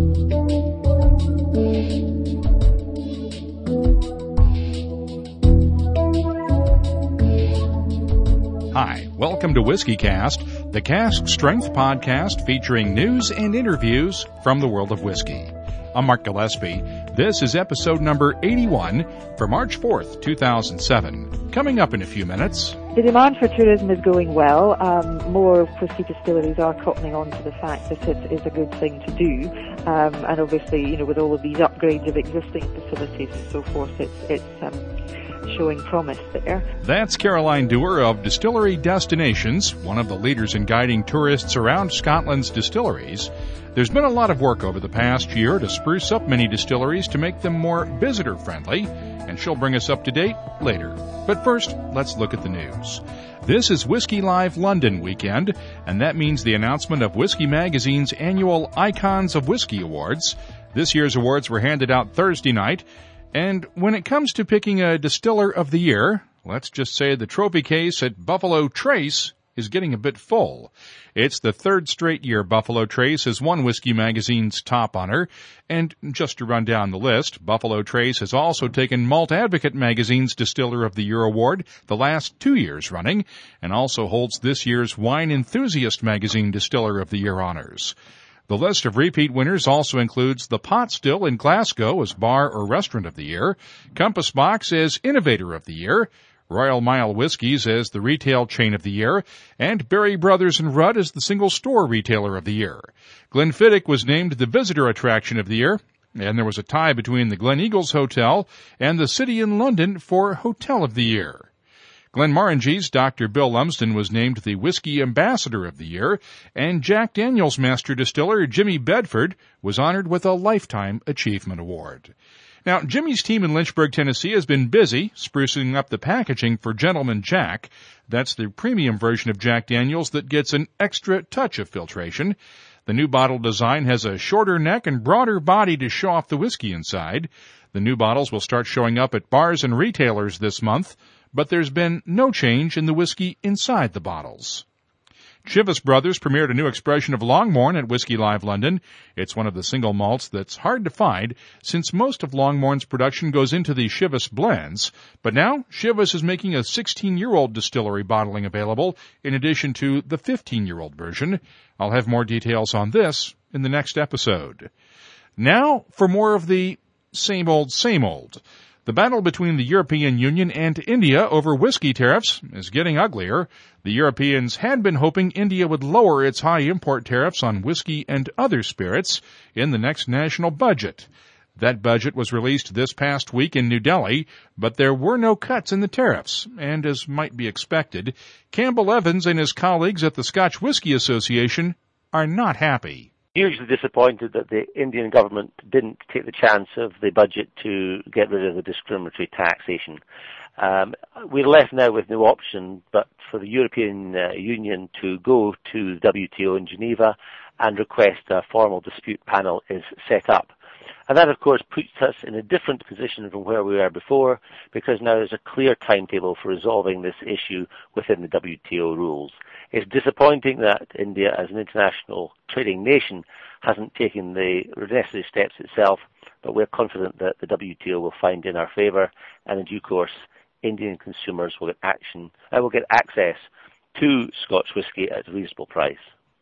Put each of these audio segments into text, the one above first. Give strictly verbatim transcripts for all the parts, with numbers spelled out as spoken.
Hi, welcome to Whiskey Cast, the Cask Strength podcast featuring news and interviews from the world of whiskey. I'm Mark Gillespie. This is episode number eighty-one for March fourth, two thousand seven. Coming up in a few minutes. The demand for tourism is going well. Um, more whiskey distilleries are cottoning on to the fact that it is a good thing to do. Um, and obviously, you know, with all of these upgrades of existing facilities and so forth, it's, it's um, showing promise there. That's Caroline Dewar of Distillery Destinations, one of the leaders in guiding tourists around Scotland's distilleries. There's been a lot of work over the past year to spruce up many distilleries to make them more visitor-friendly, and she'll bring us up to date later. But first, let's look at the news. This is Whiskey Live London weekend, and that means the announcement of Whiskey Magazine's annual Icons of Whiskey Awards. This year's awards were handed out Thursday night, and when it comes to picking a Distiller of the Year, let's just say the trophy case at Buffalo Trace is getting a bit full. It's the third straight year Buffalo Trace has won Whiskey Magazine's top honor. And just to run down the list, Buffalo Trace has also taken Malt Advocate Magazine's Distiller of the Year award the last two years running, and also holds this year's Wine Enthusiast Magazine Distiller of the Year honors. The list of repeat winners also includes the Pot Still in Glasgow as Bar or Restaurant of the Year, Compass Box as Innovator of the Year, Royal Mile Whiskies as the Retail Chain of the Year, and Berry Brothers and Rudd as the Single Store Retailer of the Year. Glenfiddich was named the Visitor Attraction of the Year, and there was a tie between the Glen Eagles Hotel and the City in London for Hotel of the Year. Glenmorangie's Doctor Bill Lumsden was named the Whiskey Ambassador of the Year, and Jack Daniel's Master Distiller Jimmy Bedford was honored with a Lifetime Achievement Award. Now, Jimmy's team in Lynchburg, Tennessee has been busy sprucing up the packaging for Gentleman Jack. That's the premium version of Jack Daniel's that gets an extra touch of filtration. The new bottle design has a shorter neck and broader body to show off the whiskey inside. The new bottles will start showing up at bars and retailers this month, but there's been no change in the whiskey inside the bottles. Chivas Brothers premiered a new expression of Longmorn at Whiskey Live London. It's one of the single malts that's hard to find since most of Longmorn's production goes into the Chivas blends. But now, Chivas is making a sixteen-year-old distillery bottling available in addition to the fifteen-year-old version. I'll have more details on this in the next episode. Now, for more of the same old, same old. The battle between the European Union and India over whiskey tariffs is getting uglier. The Europeans had been hoping India would lower its high import tariffs on whiskey and other spirits in the next national budget. That budget was released this past week in New Delhi, but there were no cuts in the tariffs, and as might be expected, Campbell Evans and his colleagues at the Scotch Whisky Association are not happy. Hugely disappointed that the Indian government didn't take the chance of the budget to get rid of the discriminatory taxation. Um, we're left now with no option but for the European uh, Union to go to the W T O in Geneva and request a formal dispute panel is set up. And that, of course, puts us in a different position from where we were before, because now there's a clear timetable for resolving this issue within the W T O rules. It's disappointing that India, as an international trading nation, hasn't taken the necessary steps itself, but we're confident that the W T O will find in our favour, and in due course, Indian consumers will get action, uh, will get access to Scotch whisky at a reasonable price.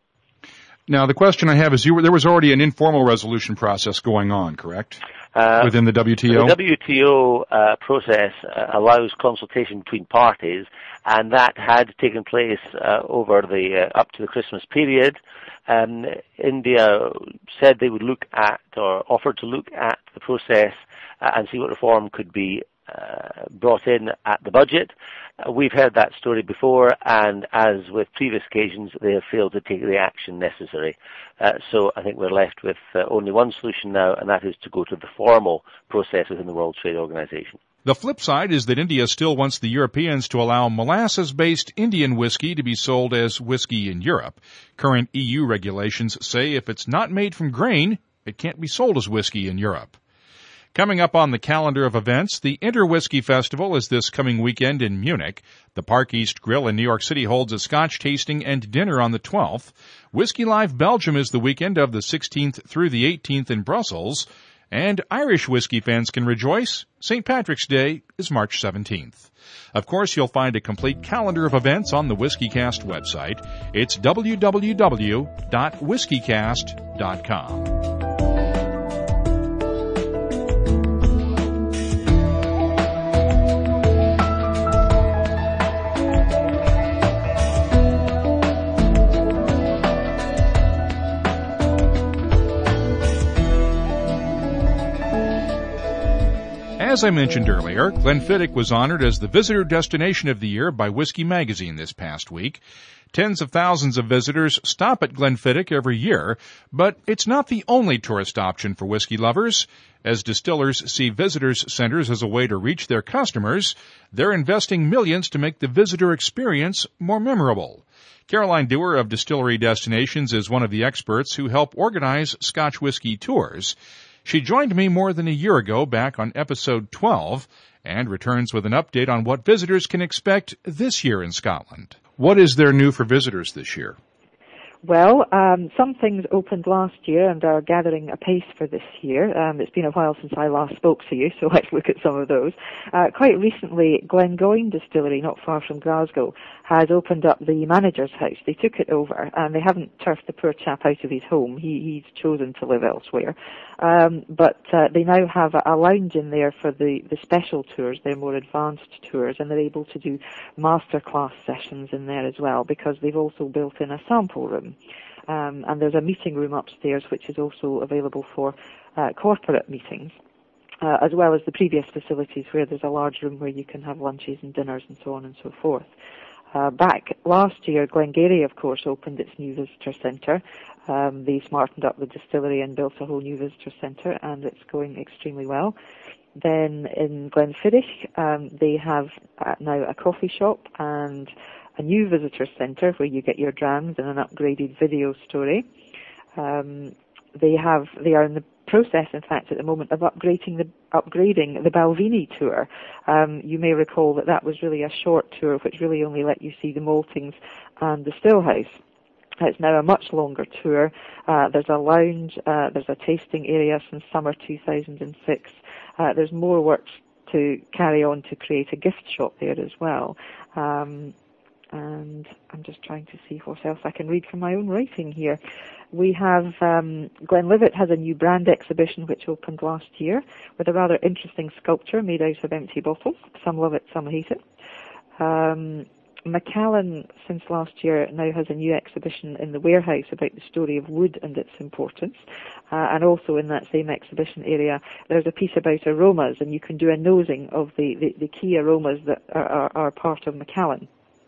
Now, the question I have is, you were, there was already an informal resolution process going on, correct? Uh, Within the W T O? The W T O uh, process uh, allows consultation between parties, and that had taken place uh, over the uh, up to the Christmas period. Um, India said they would look at, or offered to look at the process uh, and see what reform could be uh, brought in at the budget. Uh, we've heard that story before, and as with previous occasions, they have failed to take the action necessary. Uh, so I think we're left with uh, only one solution now, and that is to go to the formal process within the World Trade Organization. The flip side is that India still wants the Europeans to allow molasses-based Indian whiskey to be sold as whiskey in Europe. Current E U regulations say if it's not made from grain, it can't be sold as whiskey in Europe. Coming up on the calendar of events, the Inter-Whiskey Festival is this coming weekend in Munich. The Park East Grill in New York City holds a Scotch tasting and dinner on the twelfth. Whiskey Live Belgium is the weekend of the sixteenth through the eighteenth in Brussels. And Irish whiskey fans can rejoice. Saint Patrick's Day is March seventeenth. Of course, you'll find a complete calendar of events on the WhiskeyCast website. It's w w w dot whiskey cast dot com. As I mentioned earlier, Glenfiddich was honored as the Visitor Destination of the Year by Whiskey Magazine this past week. Tens of thousands of visitors stop at Glenfiddich every year, but it's not the only tourist option for whiskey lovers. As distillers see visitors centers as a way to reach their customers, they're investing millions to make the visitor experience more memorable. Caroline Dewar of Distillery Destinations is one of the experts who help organize Scotch whiskey tours. She joined me more than a year ago back on episode twelve and returns with an update on what visitors can expect this year in Scotland. What is there new for visitors this year? Well, um, some things opened last year and are gathering a pace for this year. Um, it's been a while since I last spoke to you, so let's look at some of those. Uh, quite recently, Glengoyne Distillery, not far from Glasgow, has opened up the manager's house. They took it over, and they haven't turfed the poor chap out of his home. He, he's chosen to live elsewhere. Um, but uh, they now have a, a lounge in there for the, the special tours, their more advanced tours, and they're able to do masterclass sessions in there as well, because they've also built in a sample room. Um, and there's a meeting room upstairs which is also available for uh, corporate meetings, uh, as well as the previous facilities where there's a large room where you can have lunches and dinners and so on and so forth. Uh, back last year, Glengarry, of course, opened its new visitor centre. Um, they smartened up the distillery and built a whole new visitor centre, and it's going extremely well. Then in Glenfiddich, um, they have uh, now a coffee shop and a new visitor centre where you get your drams and an upgraded video story. Um, they have, they are in the process, in fact, at the moment of upgrading the upgrading the Balvenie tour. Um, you may recall that that was really a short tour, which really only let you see the maltings and the stillhouse. It's now a much longer tour. Uh, there's a lounge, uh, there's a tasting area since summer two thousand six. Uh, there's more work to carry on to create a gift shop there as well. Um, and I'm just trying to see what else I can read from my own writing here. We have, um, Glenlivet has a new brand exhibition which opened last year with a rather interesting sculpture made out of empty bottles. Some love it, some hate it. Um, Macallan, since last year, now has a new exhibition in the warehouse about the story of wood and its importance. Uh, and also in that same exhibition area, there's a piece about aromas, and you can do a nosing of the, the, the key aromas that are, are, are part of Macallan.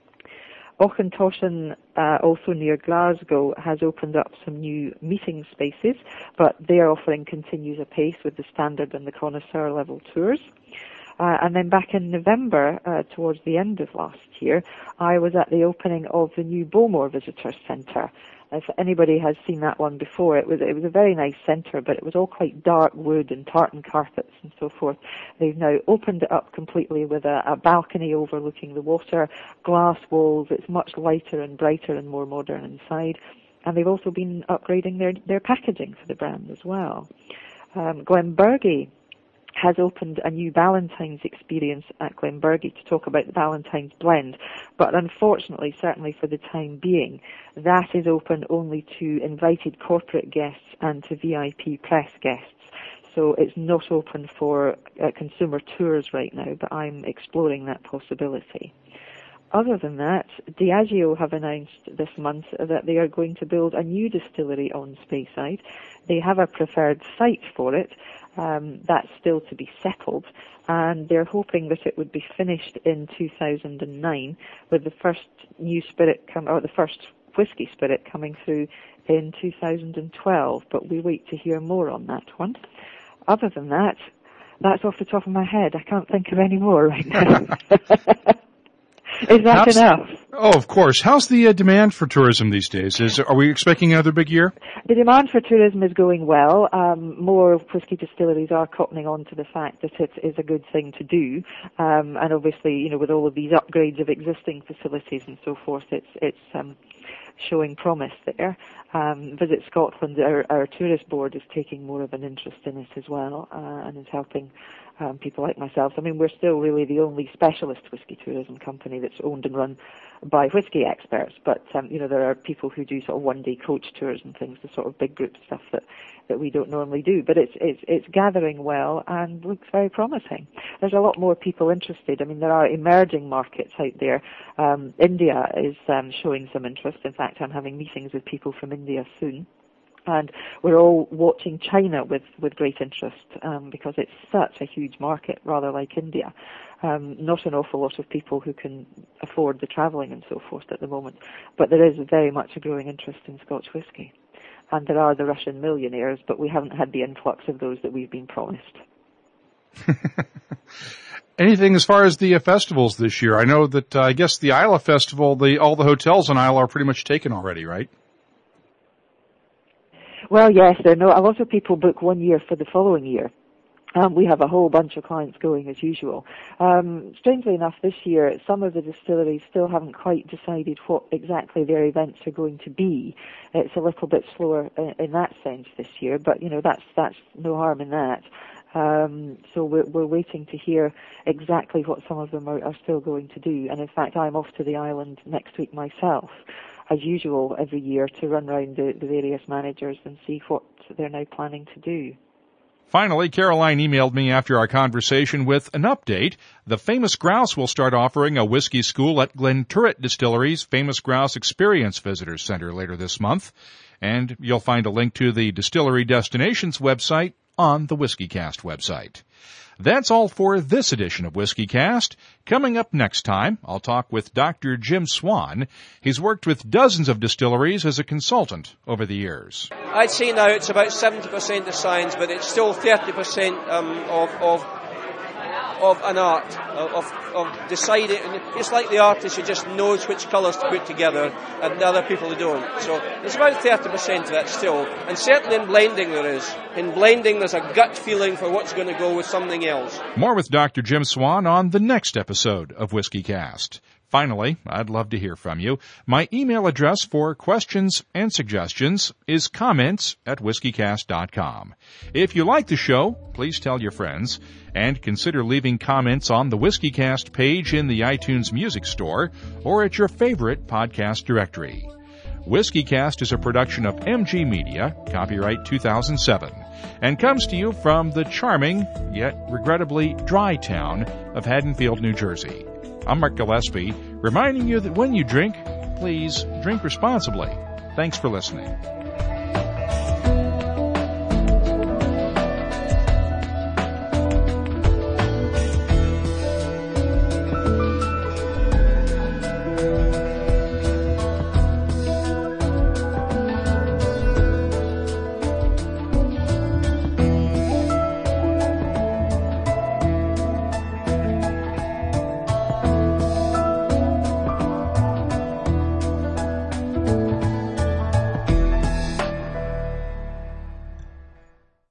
Auchentoshan, uh, also near Glasgow, has opened up some new meeting spaces, but their offering continues apace with the standard and the connoisseur level tours. Uh, and then back in November, uh, towards the end of last year, I was at the opening of the new Bowmore Visitor Centre. If anybody has seen that one before, it was it was a very nice centre, but it was all quite dark wood and tartan carpets and so forth. They've now opened it up completely with a, a balcony overlooking the water, glass walls. It's much lighter and brighter and more modern inside. And they've also been upgrading their, their packaging for the brand as well. Um, Glenbergie has opened a new Ballantine's experience at Glenbergie to talk about the Ballantine's blend. But unfortunately, certainly for the time being, that is open only to invited corporate guests and to V I P press guests. So it's not open for uh, consumer tours right now, but I'm exploring that possibility. Other than that, Diageo have announced this month that they are going to build a new distillery on Speyside. They have a preferred site for it. Um, that's still to be settled, and they're hoping that it would be finished in two thousand nine, with the first new spirit come, or the first whiskey spirit coming through in two thousand twelve. But we wait to hear more on that one. Other than that, that's off the top of my head. I can't think of any more right now. Is that How's, enough? Oh, of course. How's the uh, demand for tourism these days? Is Are we expecting another big year? The demand for tourism is going well. Um, more whisky distilleries are cottoning on to the fact that it is a good thing to do. Um, and obviously, you know, with all of these upgrades of existing facilities and so forth, it's it's um, showing promise there. Um, Visit Scotland, our, our tourist board, is taking more of an interest in it as well, uh, and is helping um, people like myself. I mean, we're still really the only specialist whisky tourism company that's owned and run by whisky experts, but um, you know, there are people who do sort of one-day coach tours and things, the sort of big group stuff that, that we don't normally do. But it's it's it's gathering well and looks very promising. There's a lot more people interested. I mean, there are emerging markets out there. Um, India is um, showing some interest. In fact, I'm having meetings with people from India soon. And we're all watching China with, with great interest um, because it's such a huge market, rather like India. Um, not an awful lot of people who can afford the travelling and so forth at the moment, but there is very much a growing interest in Scotch whisky. And there are the Russian millionaires, but we haven't had the influx of those that we've been promised. Anything as far as the uh, festivals this year? I know that uh, I guess the Islay Festival, the all the hotels in Islay are pretty much taken already, right? Well, yes, there are no, a lot of people book one year for the following year. Um, we have a whole bunch of clients going as usual. Um, strangely enough, this year, some of the distilleries still haven't quite decided what exactly their events are going to be. It's a little bit slower in, in that sense this year, but, you know, that's that's no harm in that. Um, so we're, we're waiting to hear exactly what some of them are, are still going to do. And in fact, I'm off to the island next week myself, as usual every year, to run round the, the various managers and see what they're now planning to do. Finally, Caroline emailed me after our conversation with an update. The Famous Grouse will start offering a whiskey school at Glenturret Distillery's Famous Grouse Experience Visitor Center later this month. And you'll find a link to the Distillery Destinations website on the WhiskyCast website. That's all for this edition of WhiskyCast. Coming up next time, I'll talk with Doctor Jim Swan. He's worked with dozens of distilleries as a consultant over the years. I'd say now it's about seventy percent of science, but it's still thirty percent um, of, of of an art, of, of deciding. It's like the artist who just knows which colours to put together and the other people who don't. So there's about thirty percent of that still. And certainly in blending there is. In blending there's a gut feeling for what's going to go with something else. More with Doctor Jim Swan on the next episode of WhiskyCast. Finally, I'd love to hear from you. My email address for questions and suggestions is comments at whiskycast dot com. If you like the show, please tell your friends, and consider leaving comments on the WhiskyCast page in the iTunes Music Store or at your favorite podcast directory. WhiskyCast is a production of M G Media, copyright two thousand seven, and comes to you from the charming, yet regrettably dry town of Haddonfield, New Jersey. I'm Mark Gillespie, reminding you that when you drink, please drink responsibly. Thanks for listening.